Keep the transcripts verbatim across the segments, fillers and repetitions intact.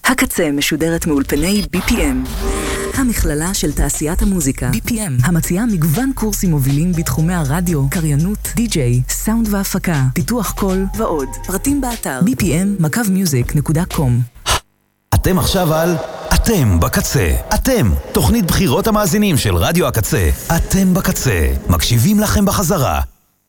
הקצה משודרת מאולפני בי פי אם, המכללה של תעשיית המוזיקה. בי פי אם, המציעה מגוון קורסים מובילים בתחומי הרדיו, קריינות, די-ג'יי, סאונד והפקה, פיתוח קול ועוד. פרטים באתר בי פי אם מקו מיוזיק נקודה קום. אתם עכשיו על אתם בקצה. אתם, תוכנית בחירות המאזינים של רדיו הקצה. אתם בקצה, מקשיבים לכם בחזרה.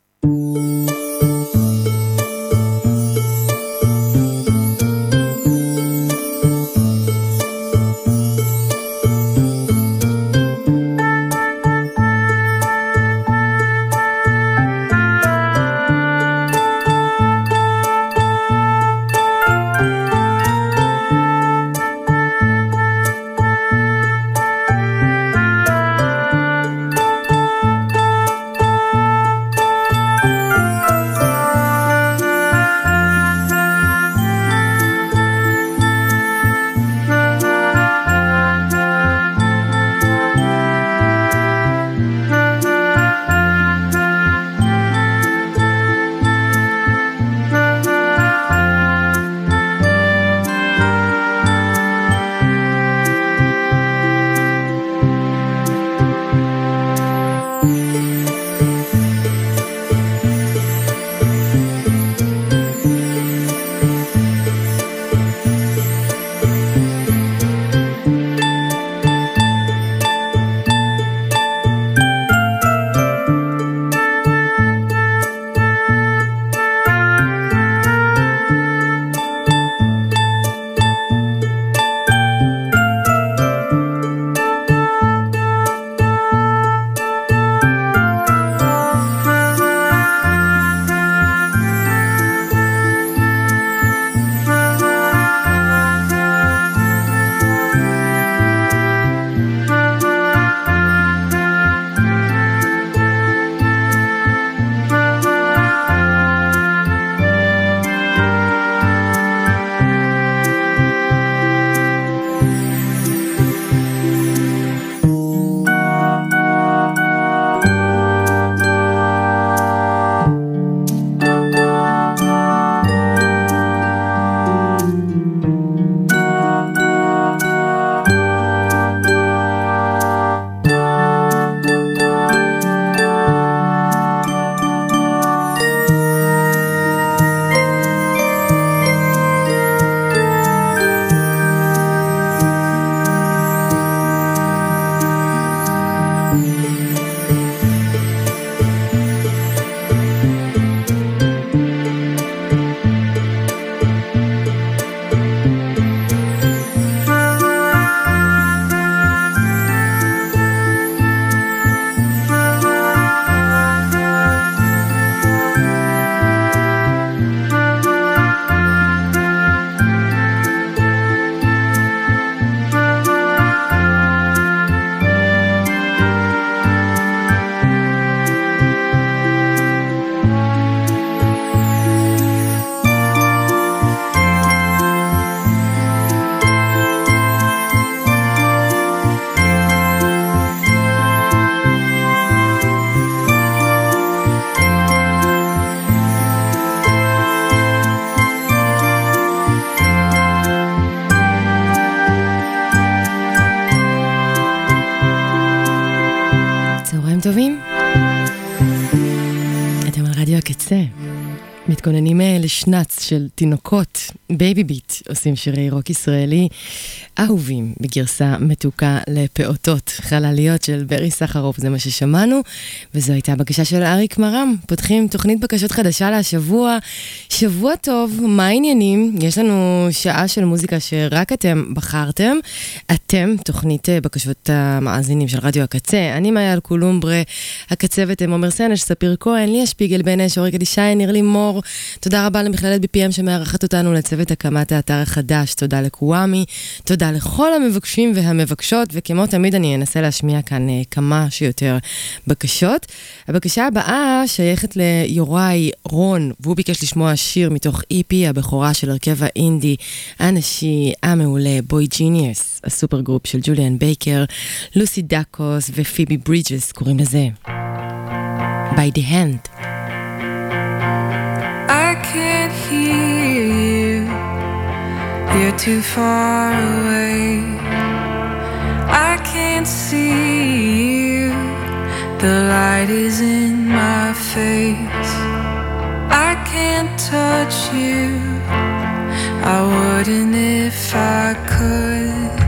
מתכוננים לשנץ של תינוקות, בייבי ביט, עושים שירי רוק ישראלי אהובים בגרסה מתוקה לפעוטות, חלליות של ברי סחרוף, זה מה ששמענו, וזו הייתה בקשה של אריק מרם. פותחים תוכנית בקשות חדשה להשבוע. שבוע טוב, מה העניינים? יש לנו שעה של מוזיקה שרק אתם בחרתם. אתם, תוכנית בקשות המאזינים של רדיו הקצה. אני מאיה אלקולומברה, הקצבת עומר סנש, ספיר כהן, ליה שפיגל בנש, אורי קדישי, ניר לימור. תודה רבה למכללת בי פי אם שמארחת אותנו, לצוות הקמת האתר החדש. תודה לקוואמי, תודה לכל המבקשים והמבקשות, וכמו תמיד אני אנסה להשמיע כאן כמה שיותר בקשות. הבקשה הבאה שייכת ליוראי רון, והוא ביקש לשמוע שיר מתוך אי פי הבכורה של הרכב האינדי הנשי המעולה בוי ג'יניוס, הסופר גרופ של ג'וליאן בייקר, לוסי דאקוס ופיבי ברידג'ס, קוראים לזה By the Hand. I can't hear you You're too far away. I can't see you. The light is in my face. I can't touch you. I wouldn't if I could.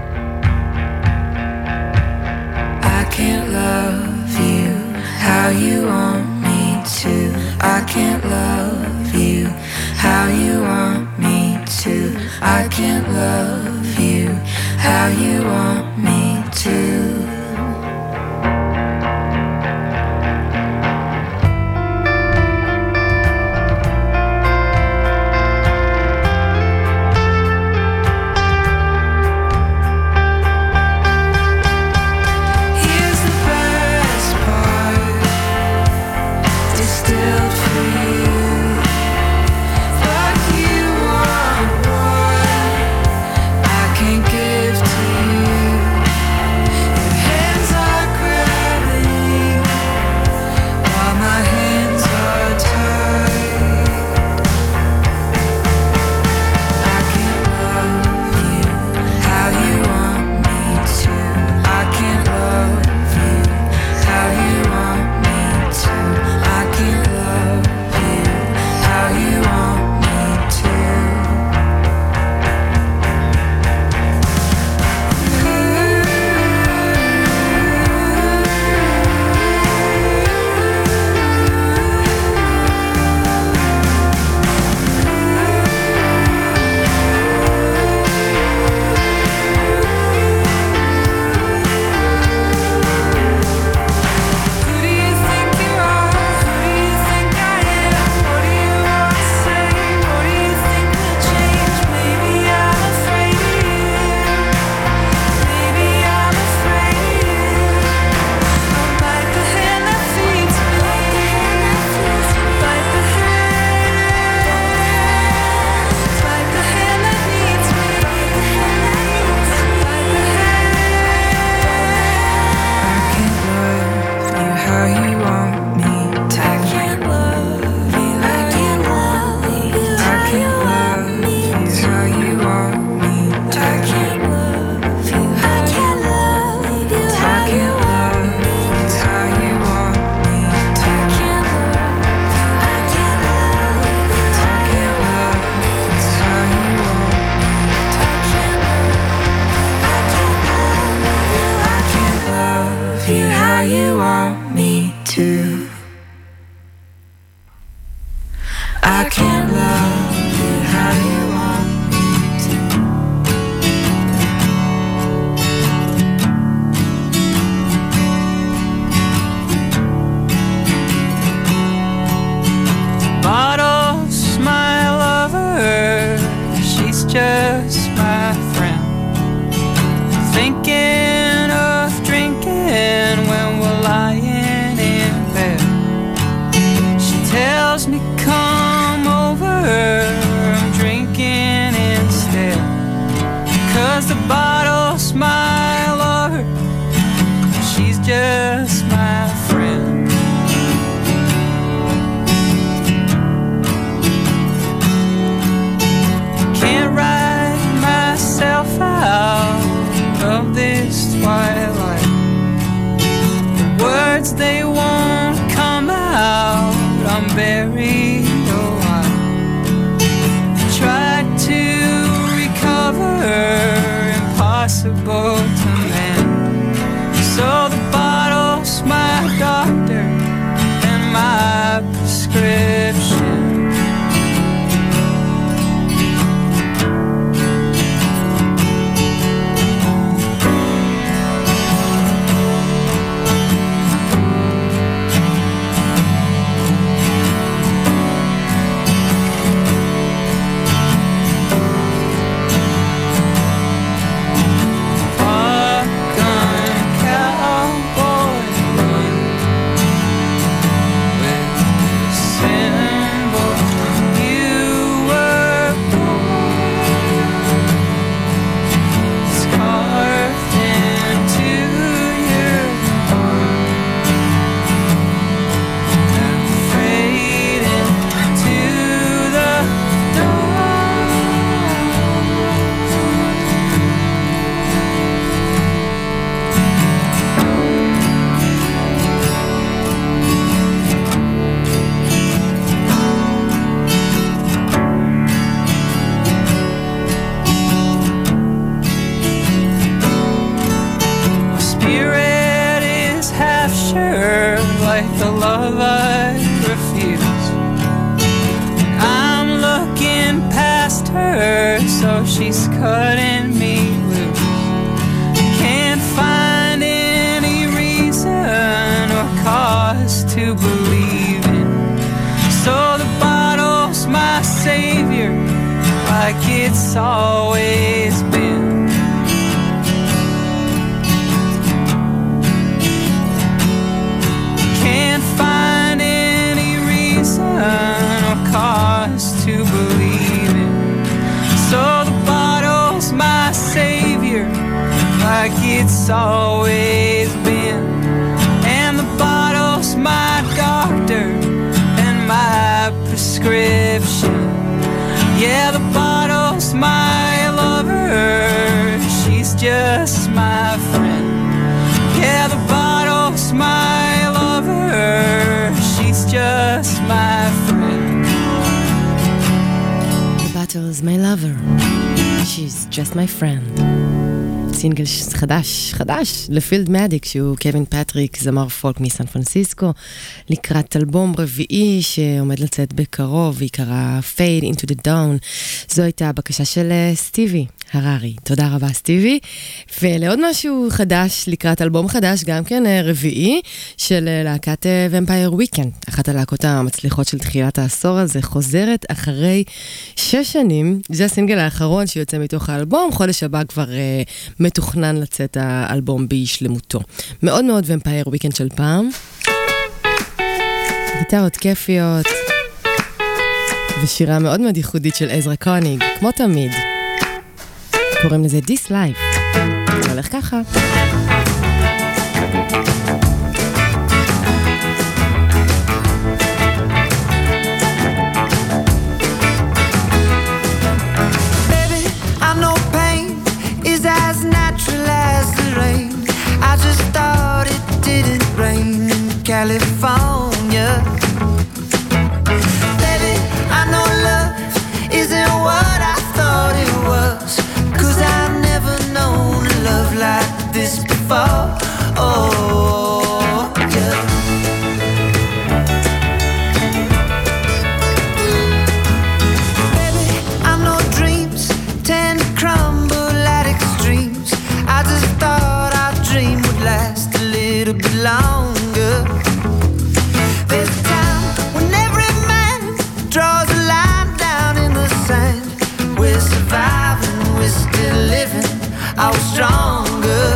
I can't love you how you want me to. I can't love you how you want me to. I can't love you how you want me to. so she's cutting me loose. Can't find any reason or cause to believe in. So the bottle's my savior, like it's always been. Can't find any reason or cause to believe in. So the bottle's my savior, like it's always been. And the bottle's my doctor and my prescription. Yeah, the bottle's my lover, she's just my friend. Yeah, the bottle's my lover, she's just my friend. The bottle's my lover, she's just my friend. סינגל חדש, חדש, לפילד מדיק, שהוא קווין פטריק, זמר פולק מסן פרנסיסקו, לקראת אלבום רביעי שעומד לצאת בקרוב, ויקרא Fade into the Dawn. זו הייתה הבקשה של סטיבי הררי. תודה רבה סטיבי. ולעוד משהו חדש, לקראת אלבום חדש, גם כן רביעי, של להקת Vampire Weekend, אחת הלהקות המצליחות של תחילת העשור הזה, חוזרת אחרי שש שנים. זה הסינגל האחרון שיוצא מתוך האלבום, חודש הבא כבר uh, מתוכנן לצאת האלבום בשלמותו. מאוד מאוד Vampire Weekend של פעם. גיטרות כיפיות, ושירה מאוד מאוד ייחודית של עזרא קוניג, כמו תמיד. קוראים לזה This Life. זה הולך ככה. Baby, I know pain is as natural as the rain. I just thought it didn't rain in California. Baby, I know love isn't what I thought it was, 'cause I've never known a love like this before. Oh, yeah. Baby, I know dreams tend to crumble at extremes. I just thought our dream would last a little bit longer. There's a time when every man draws a line down in the sand. We're surviving, we're still living, I was stronger.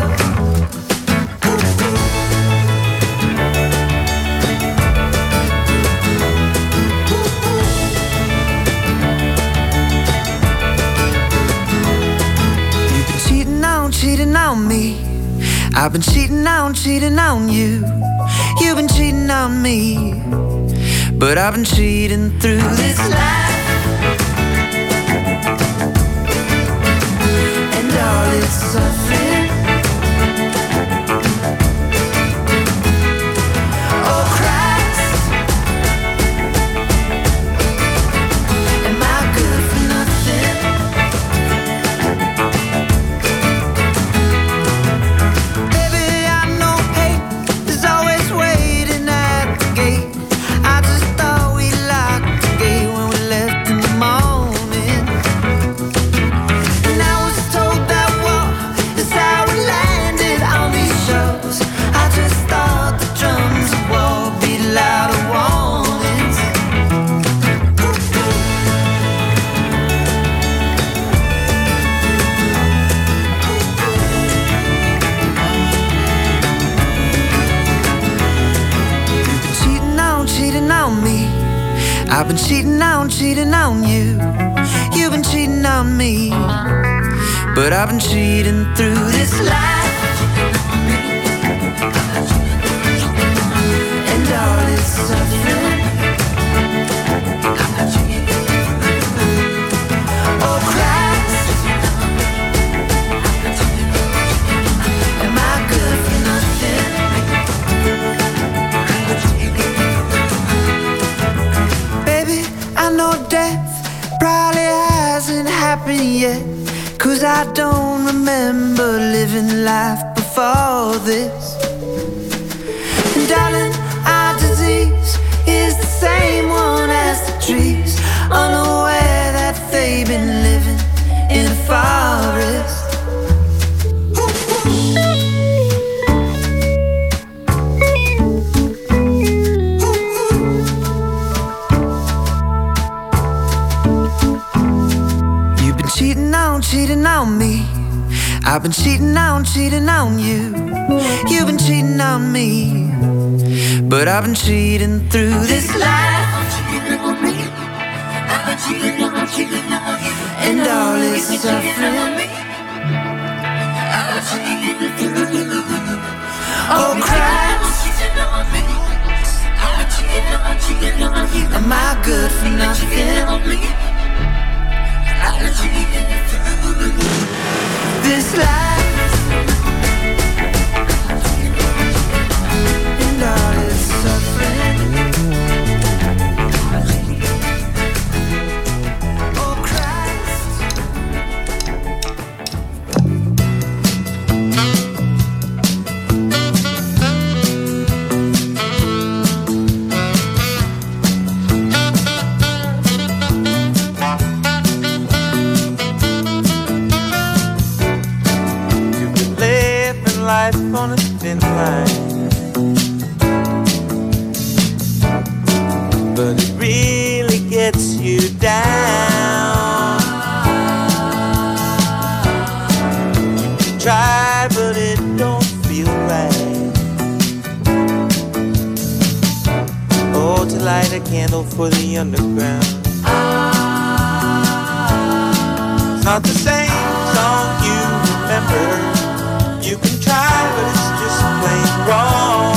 You've been cheating on, cheating on me. I've been cheating on, cheating on you. You've been cheating on me, but I've been cheating through this life. And all its suffering. Oh Christ, am I good for nothing? Baby, I know hate is always waiting at the gate. I just thought we locked the gate when we left in the morning. And I was told that war is how we landed on these shores. I just thought the drums of war beat louder warnings. You've been cheating on, cheating on me. I've been cheating on, cheating on you. You've been cheating on me, but I've been cheating through this life. And all its suffering. Oh Christ, am I good for nothing? Baby, I know death probably hasn't happened yet, 'cause I don't remember living life before this. And darling, our disease is the same one as the trees, unaware that they've been living in cheating on, cheating on me. I've been cheating on, cheating on you. You've been cheating on me. But I've been cheating through this life. And all this suffering. Oh, Christ. Am I good for nothing? This life and all its suffering. Oh, Christ. Life on a thin line, but it really gets you down. You try, but it don't feel right. Oh, to light a candle for the underground. It's not the same song you remember. You can try, but it's just plain wrong.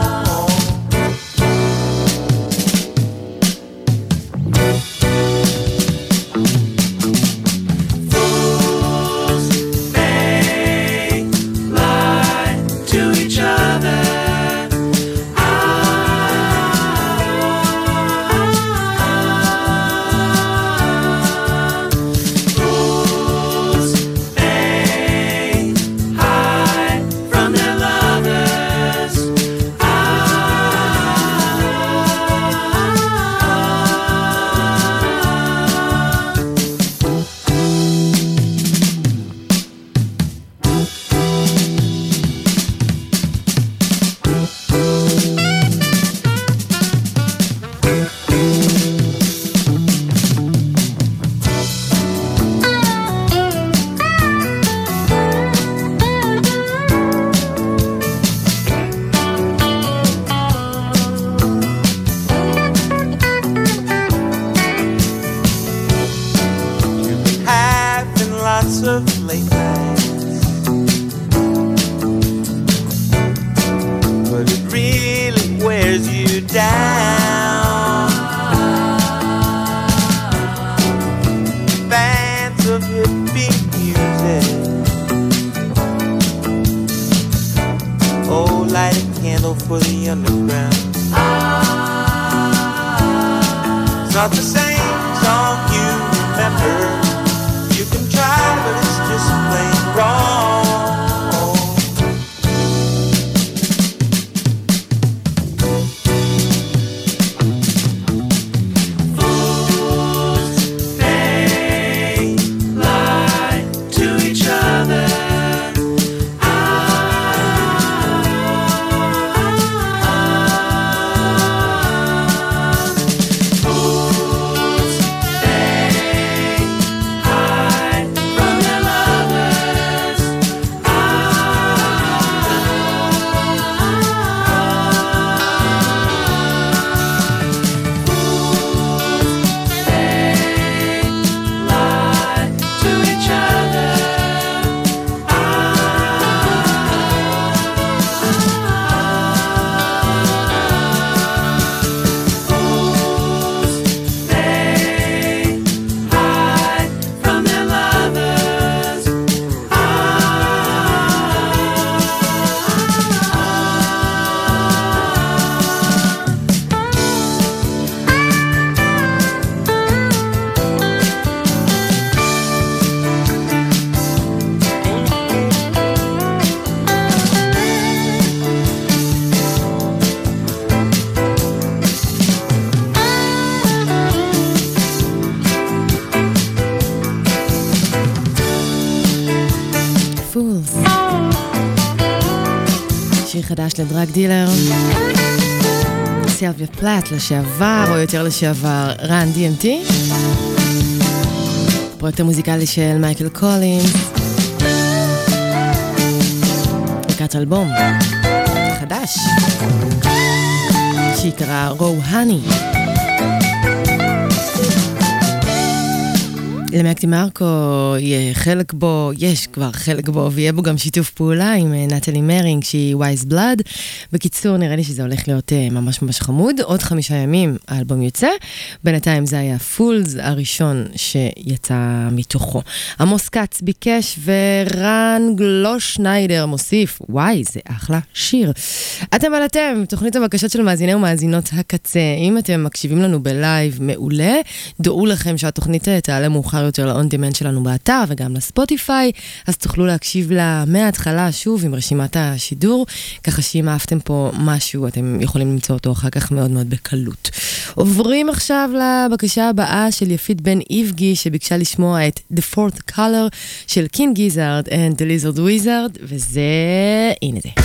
Fools, they lie to each other. Fools, they hide from their lovers. Having lots of late nights, but it really wears you down. Fans of hippie music, oh, light a candle for the underground. It's not the same song you remember. You can try, but it's just plain wrong. Fools, they lie to each other. Fools, they hide from their lovers. Fools, they lie to each other. Fools, they hide from their lovers. Fools. שיר חדש לדרג דילר. סילביה פלט לשעבר, או יותר לשעבר, רן די אם טי. הפרויקט המוזיקלי של מייקל קולינס. לקראת אלבום חדש שיקרא רוהני. למקטי מרקו יהיה חלק בו, יש כבר חלק בו, ויהיה בו גם שיתוף פעולה עם נטלי מרינג שהיא Wise Blood. בקיצור, נראה לי שזה הולך להיות ממש ממש חמוד. עוד חמישה ימים האלבום יוצא. בינתיים זה היה פולס הראשון שיצא מתוכו. עמוס קץ ביקש ורן גלושניידר מוסיף, וואי, זה אחלה שיר. אתם על אתם, תוכנית הבקשות של מאזיני ומאזינות הקצה. אם אתם מקשיבים לנו בלייב מעולה, דעו לכם שהתוכנית תעלה מאוחר יותר ל-on demand שלנו באתר וגם לספוטיפיי, אז תוכלו להקשיב לה מההתחלה שוב עם רשימת השידור, ככה שאם אהבתם פה משהו, אתם יכולים למצוא אותו אחר כך מאוד מאוד בקלות. עוברים עכשיו לבקשה הבאה של יפית בן איבגי, שביקשה לשמוע את The Fourth Color של King Gizzard and the Lizard Wizard, וזה, הנה זה.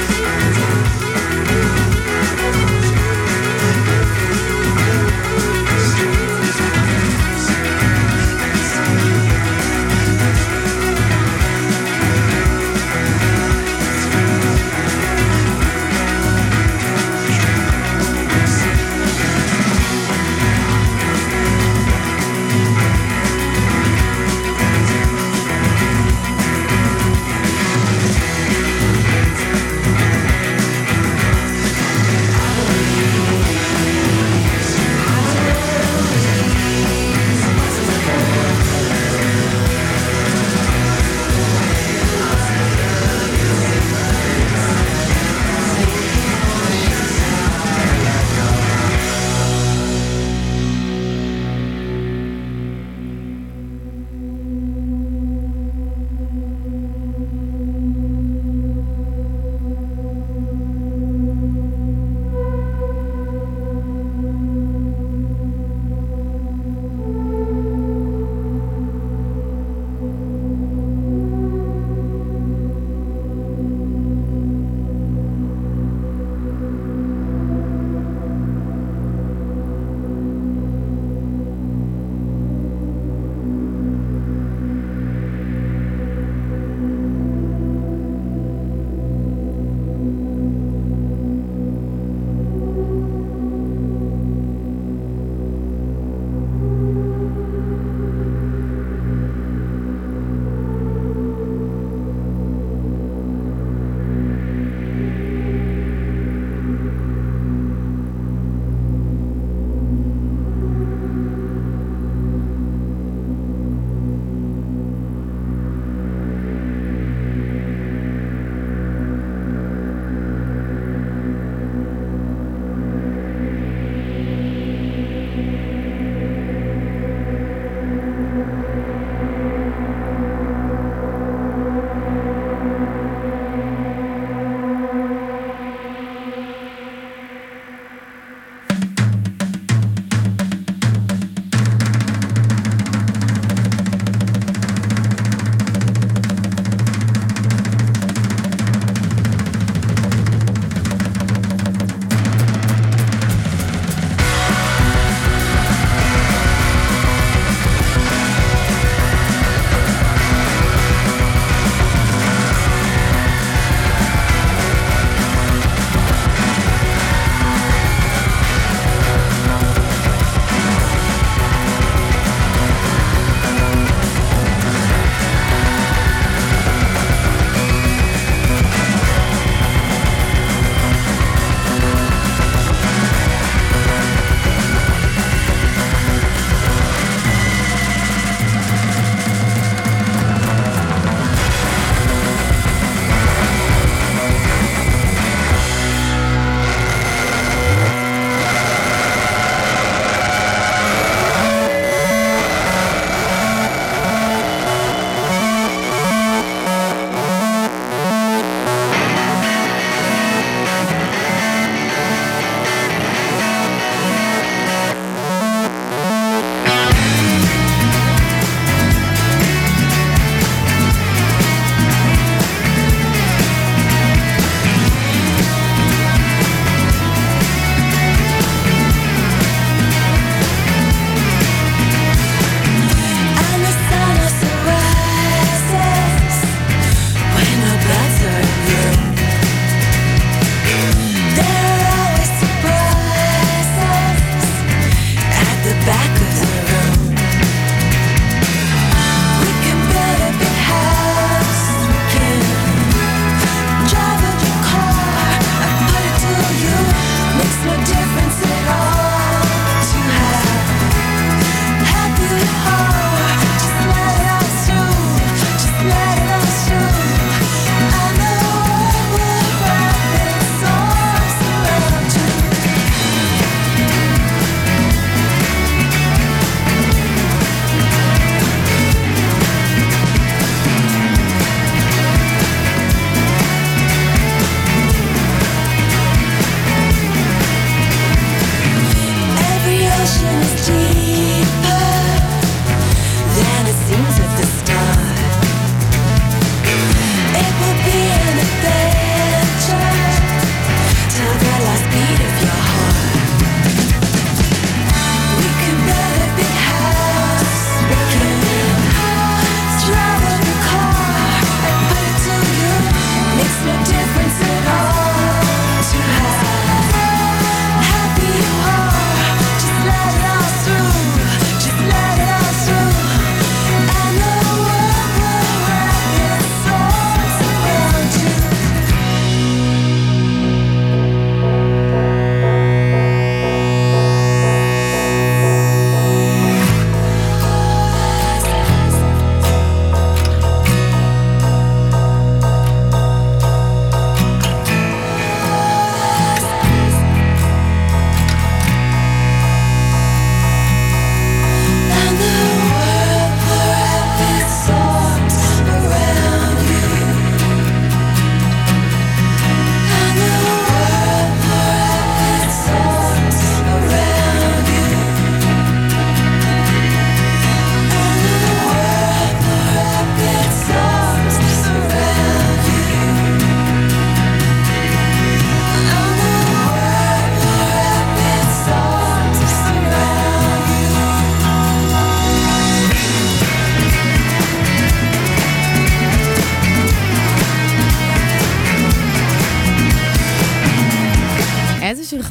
Thank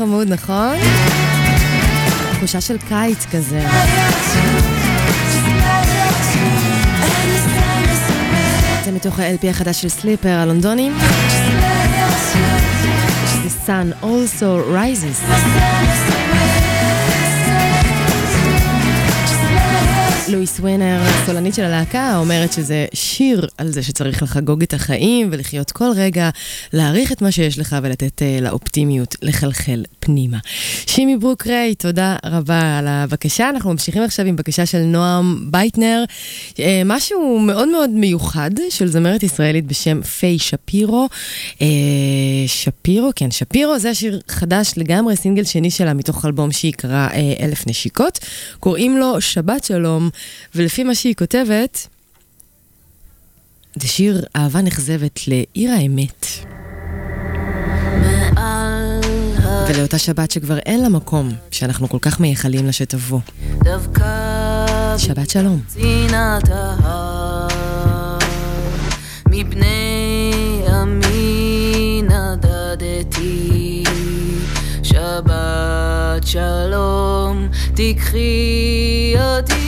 חמוד, נכון? תחושה של קיץ כזה. זה מתוך ה-אל פי החדש של סליפר, הלונדונים. The sun also rises. לואיס ווינר, סולנית של הלהקה, אומרת שזה שיר על זה שצריך לחגוג את החיים ולחיות כל רגע, להעריך את מה שיש לך ולתת uh, לאופטימיות לחלחל פנימה. שימי ברוק ריי, תודה רבה על הבקשה. אנחנו ממשיכים עכשיו עם בקשה של נועם בייטנר, uh, משהו מאוד מאוד מיוחד של זמרת ישראלית בשם פיי שפירו. Uh, שפירו, כן, שפירו, זה השיר חדש לגמרי, סינגל שני שלה מתוך אלבום שהיא קרא uh, אלף נשיקות. קוראים לו שבת שלום, ולפי מה שהיא כותבת, זה שיר אהבה נחזבת לעיר האמת. ולאותה שבת שכבר אין לה מקום, שאנחנו כל כך מייחלים לה שתבוא. שבת שלום. מבני עמי נדדתי, שבת שלום, תקחי אותי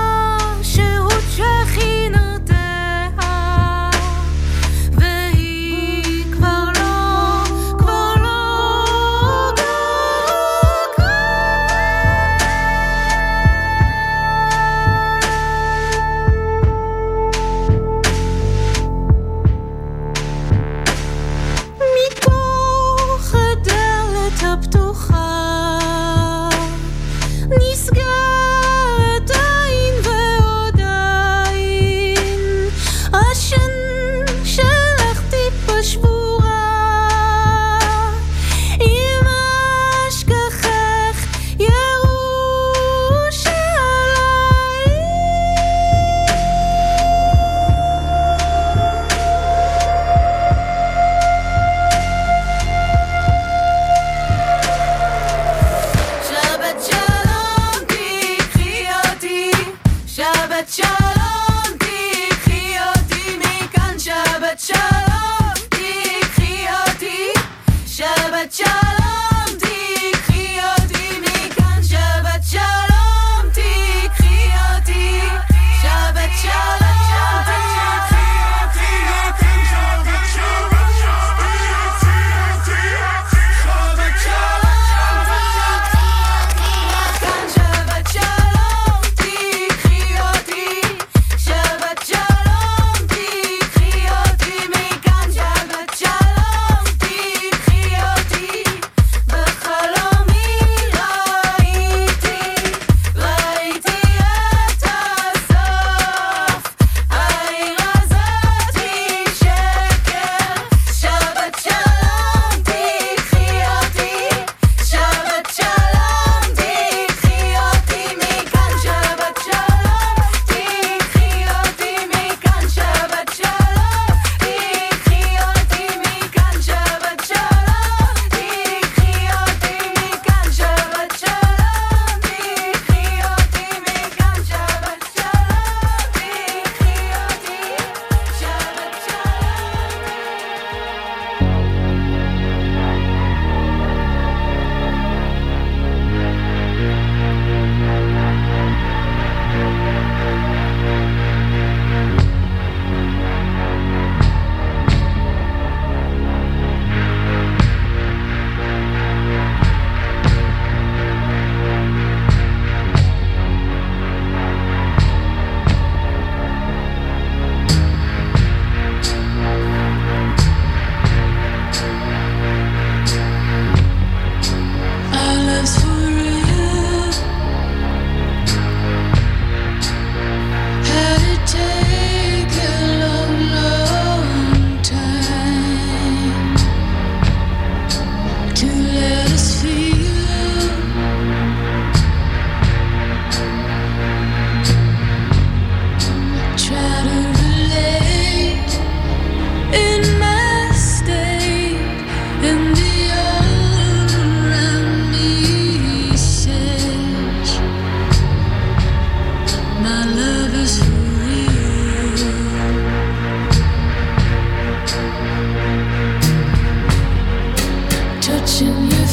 והיא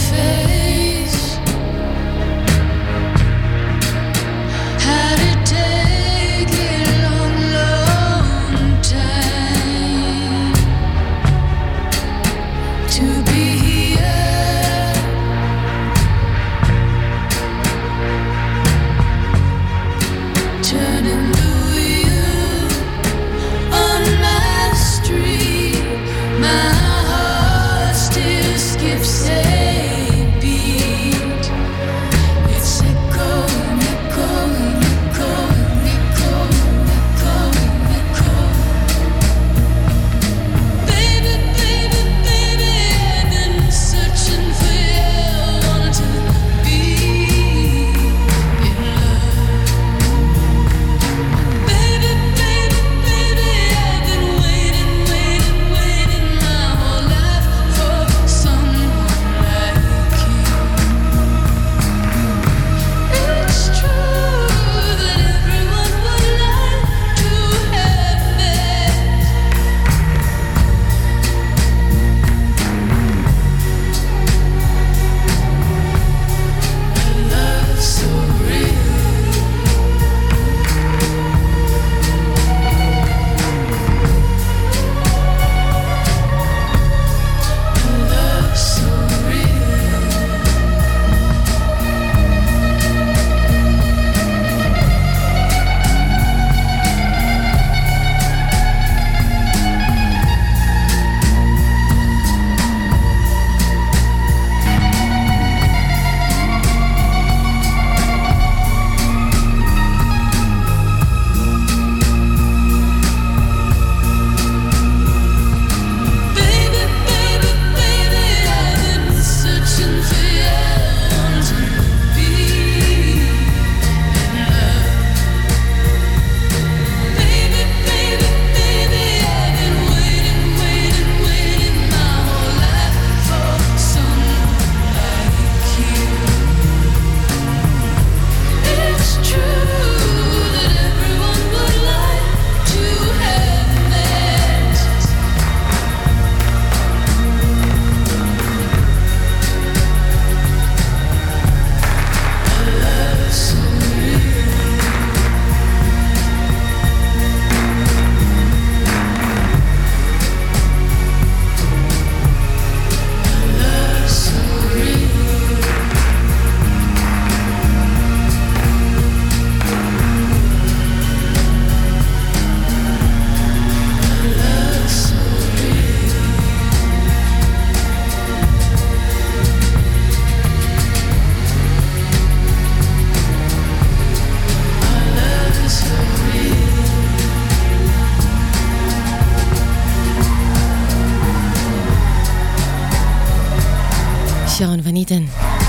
שרון וניטן.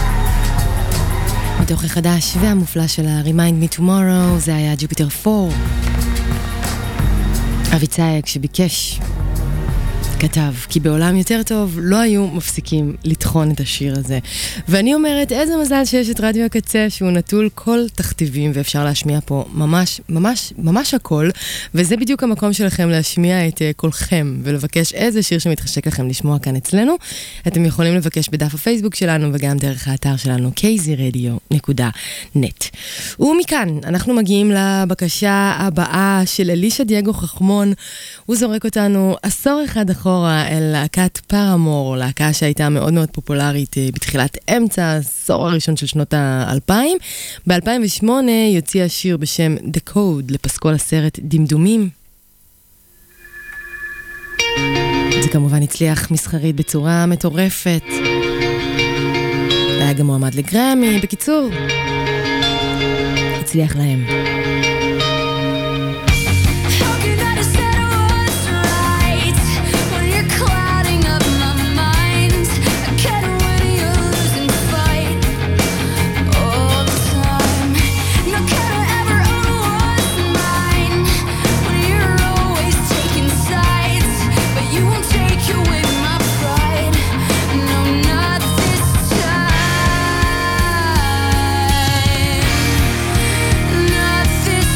מתוך החדש והמופלא של ה-Remind Me Tomorrow, זה היה ג'ופיטר פור. אבי צייק שביקש, כתב, כי בעולם יותר טוב לא היו מפסיקים לטחון את השיר הזה. ואני אומרת, איזה מזל שיש את רדיו הקצה, שהוא נטול כל תכתיבים, ואפשר להשמיע פה ממש, ממש, ממש הכל, וזה בדיוק המקום שלכם להשמיע את uh, קולכם, ולבקש איזה שיר שמתחשק לכם לשמוע כאן אצלנו. אתם יכולים לבקש בדף הפייסבוק שלנו, וגם דרך האתר שלנו, קי זי רדיו נקודה נט. ומכאן, אנחנו מגיעים לבקשה הבאה של אלישה דייגו חכמון. הוא זורק אותנו עשור אחד אחורה, אל להקת פארמור, להקה שהייתה מאוד מאוד פופולרית בתחילת אמצע העשור הראשון של שנות האלפיים. ב-אלפיים ושמונה יוציא השיר בשם The Code לפסקול הסרט דמדומים. זה כמובן הצליח מסחרית בצורה מטורפת. היה גם מועמד לגרמי. בקיצור, הצליח להם. Not this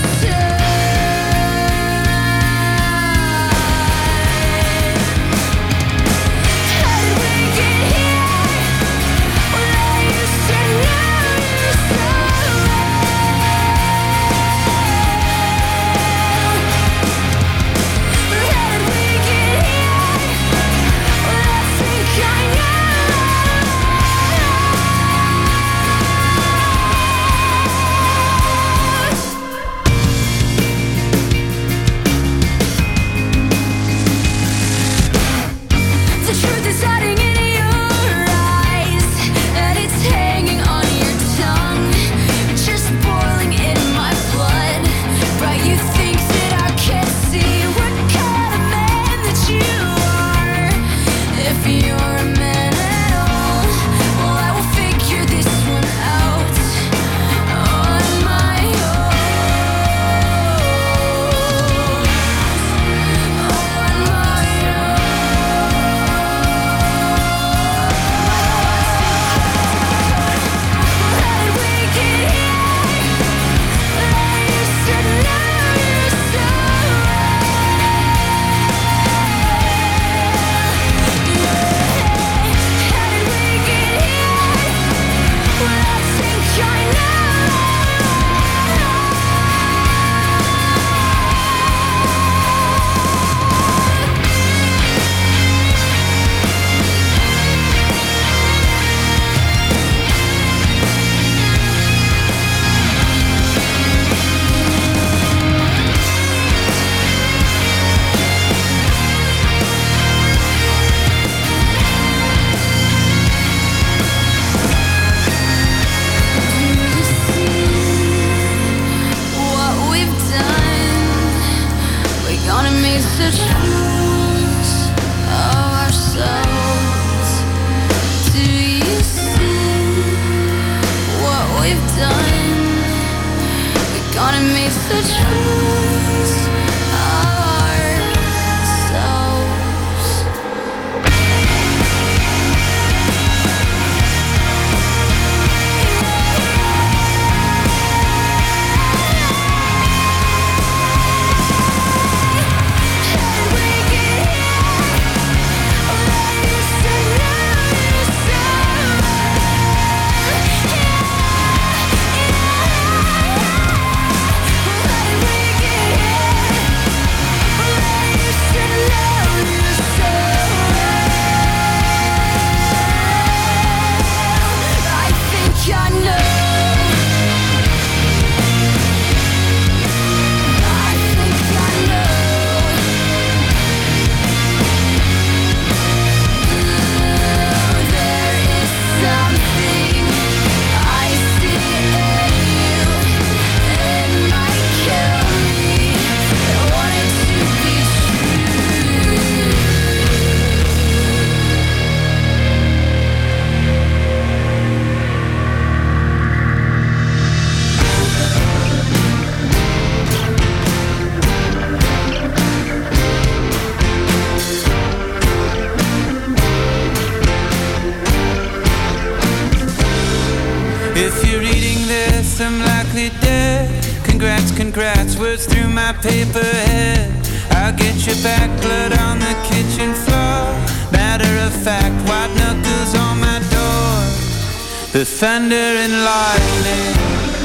Congrats, words through my paper head. I'll get your back, blood on the kitchen floor. Matter of fact, white knuckles on my door. The thunder and lightning.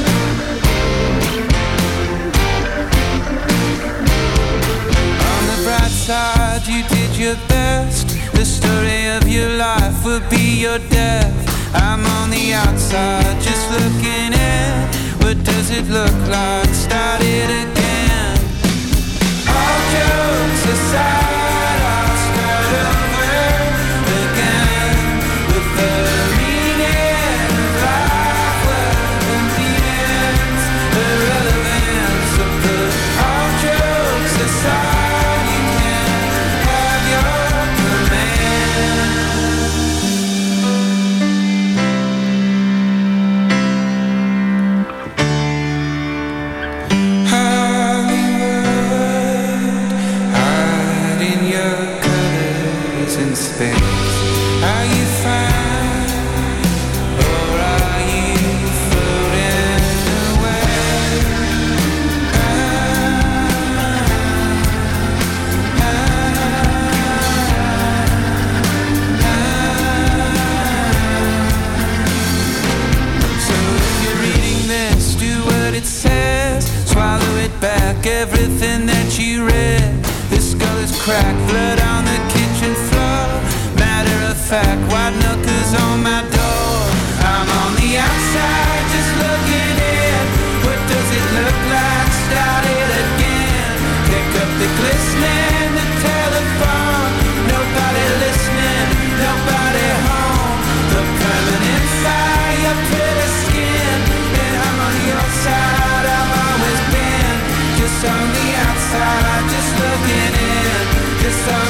On the bright side, you did your best. The story of your life will be your death. I'm on the outside, just looking in. What does it look like? Start it again. All jokes aside, I'll start over again with the meaning of life, what the meaning's irrelevant. So put all jokes aside, you can have your command. Are you fine, or are you floating away? Ah, ah, ah. So if you're reading this, do what it says. Swallow it back, everything that you read. This skull is cracked, blood on the kitchen floor. Matter of fact, white knuckles on my door. I'm on the outside, just looking in. What does it look like? Start it again. Pick up the glistening, the telephone. Nobody listening, nobody home. The permanent fire, pretty skin. And I'm on your side, I've always been. Just on the outside, just looking in. Just on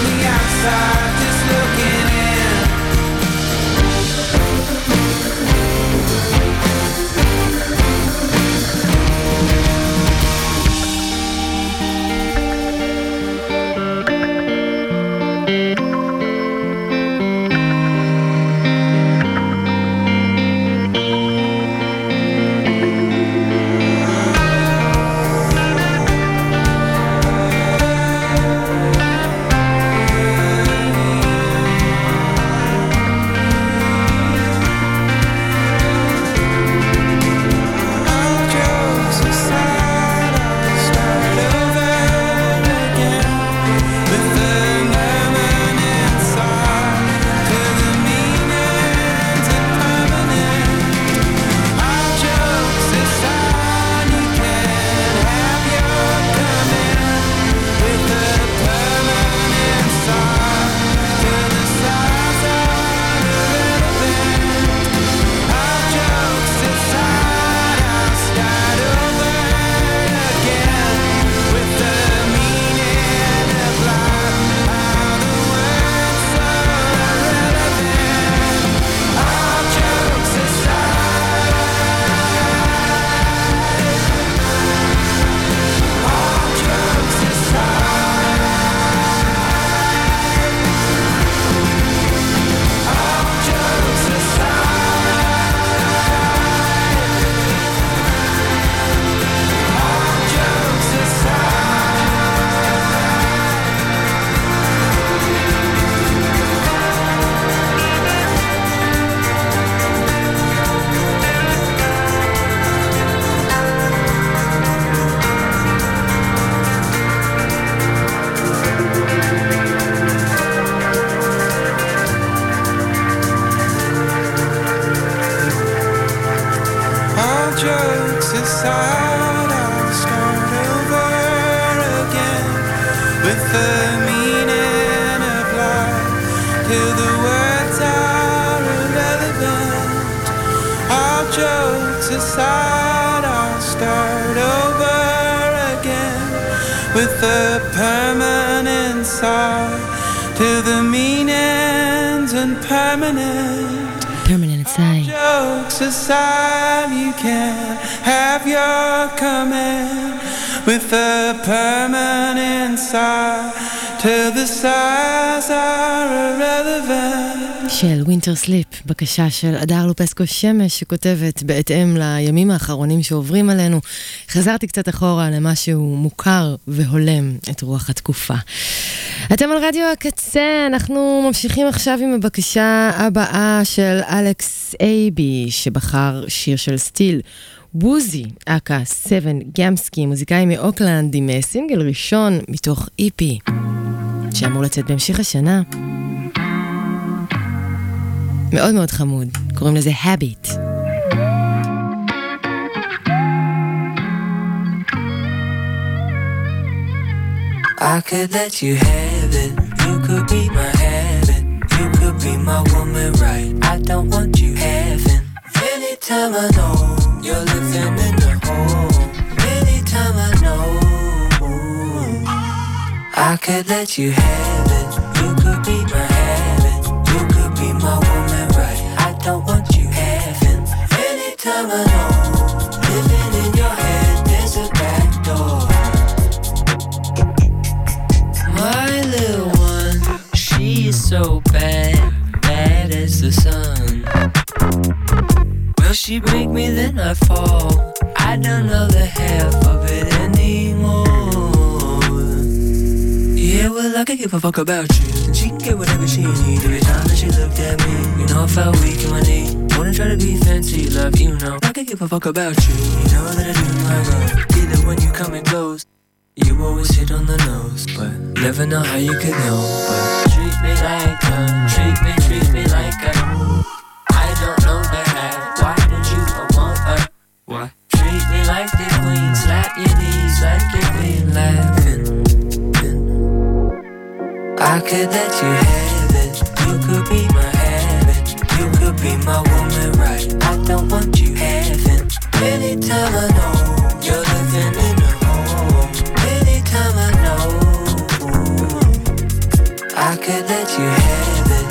jokes aside, I'll start over again with the meaning of life till the words are irrelevant. All jokes aside, I'll start over again with the permanent side till the meaning's impermanent. Permanent side. Jokes aside, you can have your command with the permanent side till the sides are irrelevant. של ווינטר סליפ, בקשה של אדר לופסקו שמש שכותבת בהתאם לימים האחרונים שעוברים עלינו. חזרתי קצת אחורה למשהו מוכר והולם את רוח התקופה. אתם על רדיו הקצה, אנחנו ממשיכים עכשיו עם הבקשה הבאה של אלכס אייבי שבחר שיר של סטיל. ווזי, אקה סבן גמסקי, מוזיקאי מאוקלנד עם סינגל ראשון מתוך אי פי שאמור לצאת בהמשך השנה. מאוד מאוד חמוד, קוראים לזה Habit. I could let you have it. You could be my habit. You could be my woman, right? I don't want you having. Anytime I know you're living in the home. Anytime I know I could let you have it. You could be my habit. You could be my woman, right? I don't want you having. Anytime I know living in your head, there's a back door. My little one, she is so bad, bad as the sun. Will she break me, then I fall. I don't know the half of it anymore. Yeah, well, I could give a fuck about you. And she can get whatever she needs. Every time that she looked at me, you know I felt weak in my knee. Wanna try to be fancy, love, you know I could give a fuck about you. You know that I do my role. Either when you come in close, you always hit on the nose, but never know how you could know. But treat me like a, treat me, treat me like a. I don't know the half. Why don't you want her? Why? Treat me like the queen, slap your knees like the queen, laughing. I could let you have it. You could be my habit. You could be my woman, right? I don't want you having. Anytime I know you're living in a home. Anytime I know I could let you have it.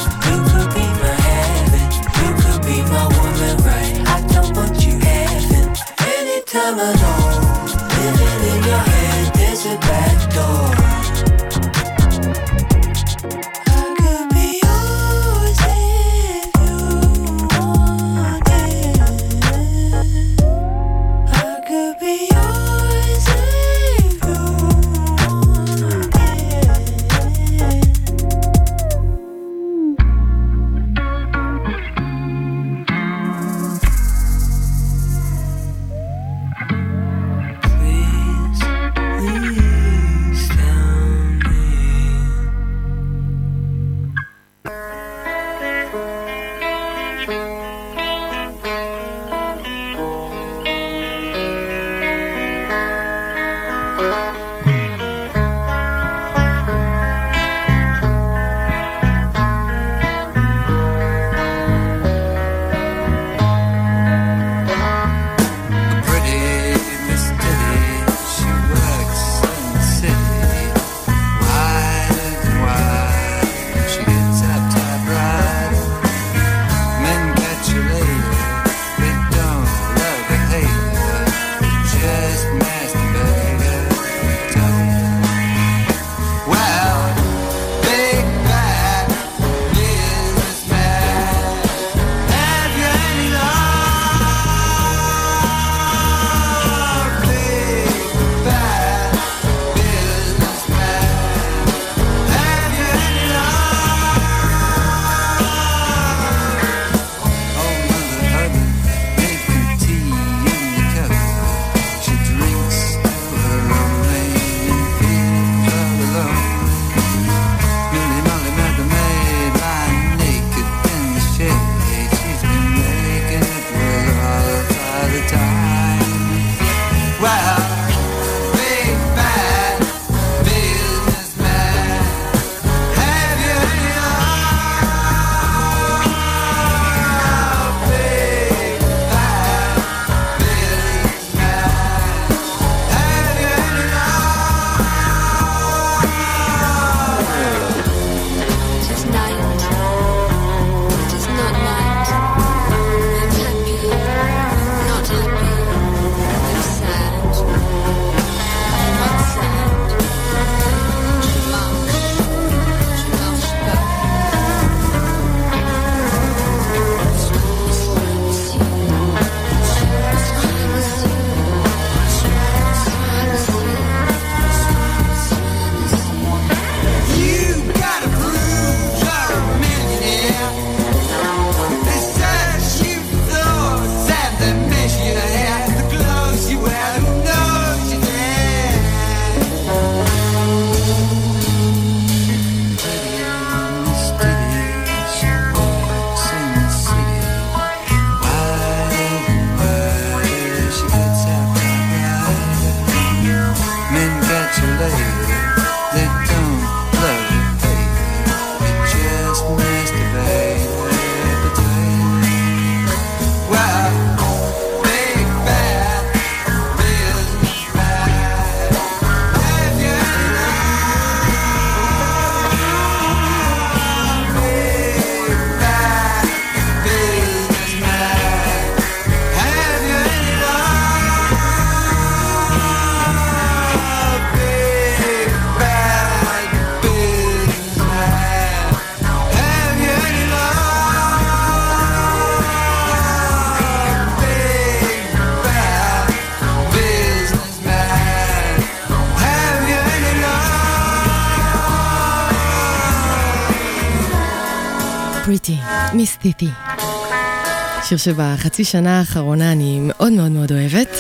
Pretty, מיס טיטי. שיר שבחצי שנה האחרונה אני מאוד מאוד מאוד אוהבת.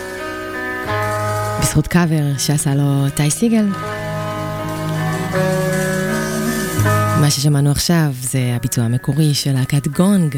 בזכות קאבר שעשה לו טי סיגל. מה ששמענו עכשיו זה הביצוע המקורי של להקת גונג.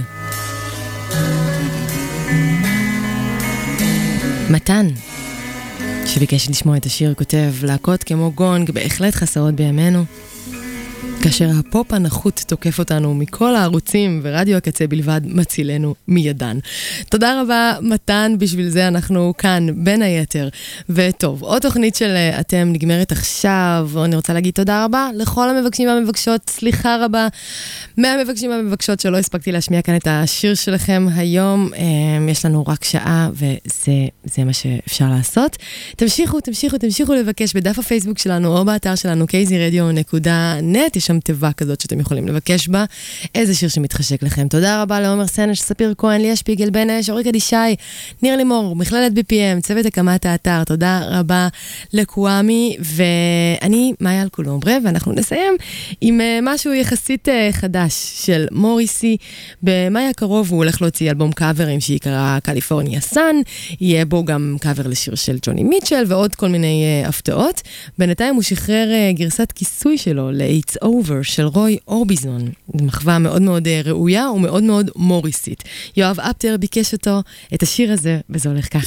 מתן, שביקש לשמוע את השיר, כותב, להקות כמו גונג בהחלט חסרות בימינו. כאשר הפופ הנחות תוקף אותנו מכל הערוצים ורדיו הקצה בלבד מצילנו מידן. תודה רבה מתן, בשביל זה אנחנו כאן בין היתר. וטוב, עוד תוכנית של אתם נגמרת עכשיו, אני רוצה להגיד תודה רבה לכל המבקשים והמבקשות, סליחה רבה מהמבקשים והמבקשות שלא הספקתי להשמיע כאן את השיר שלכם היום. יש לנו רק שעה וזה זה מה שאפשר לעשות. תמשיכו, תמשיכו, תמשיכו לבקש בדף הפייסבוק שלנו או באתר שלנו קייזי רדיו נקודה נט, יש שם תיבה כזאת שאתם יכולים לבקש בה איזה שיר שמתחשק לכם. תודה רבה לעומר סנש, ספיר כהן, ליה שפיגל, בן אש, אוריקה דישי, ניר לימור, מכללת בי פי אם, צוות הקמת האתר. תודה רבה לקוואמי, ואני מאיה אלקולומברה, ואנחנו נסיים עם משהו יחסית חדש של מוריסי. במאי הקרוב הוא הולך להוציא אלבום קאברים שיקרא קליפורניה סאן, יהיה בו גם קאבר לשיר של ג'וני מיטשל ועוד כל מיני הפתעות. בינתיים הוא שחרר גרסת כיסוי שלו ל-It's Over של רוי אורביזון. מחווה מאוד מאוד ראויה ומאוד מאוד מוריסית. יואב אפטר ביקש אותו את השיר הזה, וזה הולך ככה.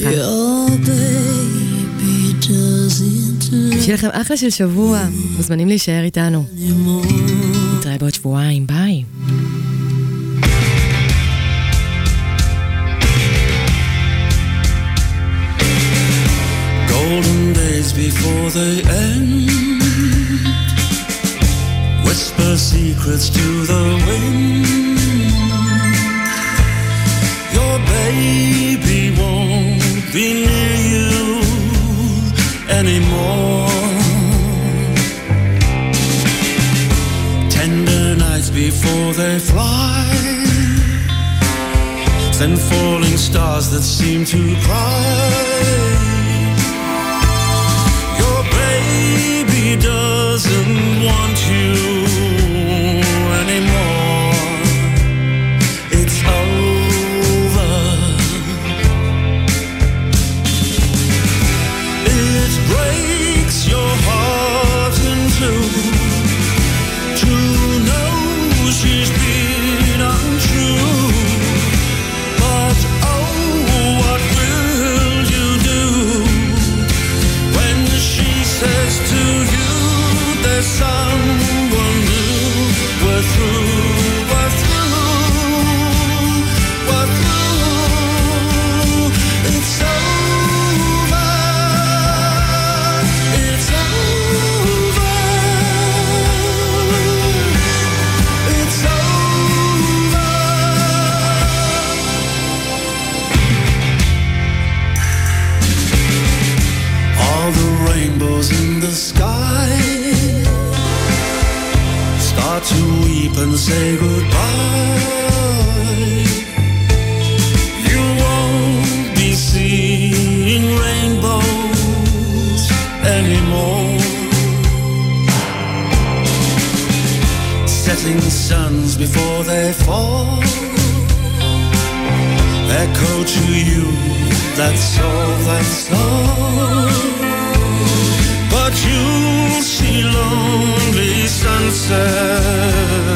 שיהיה לכם אחלה של שבוע, מוזמנים להישאר איתנו. נתראה בעוד שבועיים, ביי. Golden days before they end, whisper secrets to the wind. Your baby won't be near you anymore. Tender nights before they fly, then falling stars that seem to cry. Your baby doesn't want you anymore. It's over. It breaks your heart in two to know she's been untrue. But oh, what will you do when she says to you there's someone new? We're through, we're through, we're through. It's over, it's over, it's over. All the rainbows in the sky start to weep and say goodbye. You won't be seeing rainbows anymore. Setting suns before they fall echo to you, that's all, that's all. But you'll see lonely sunsets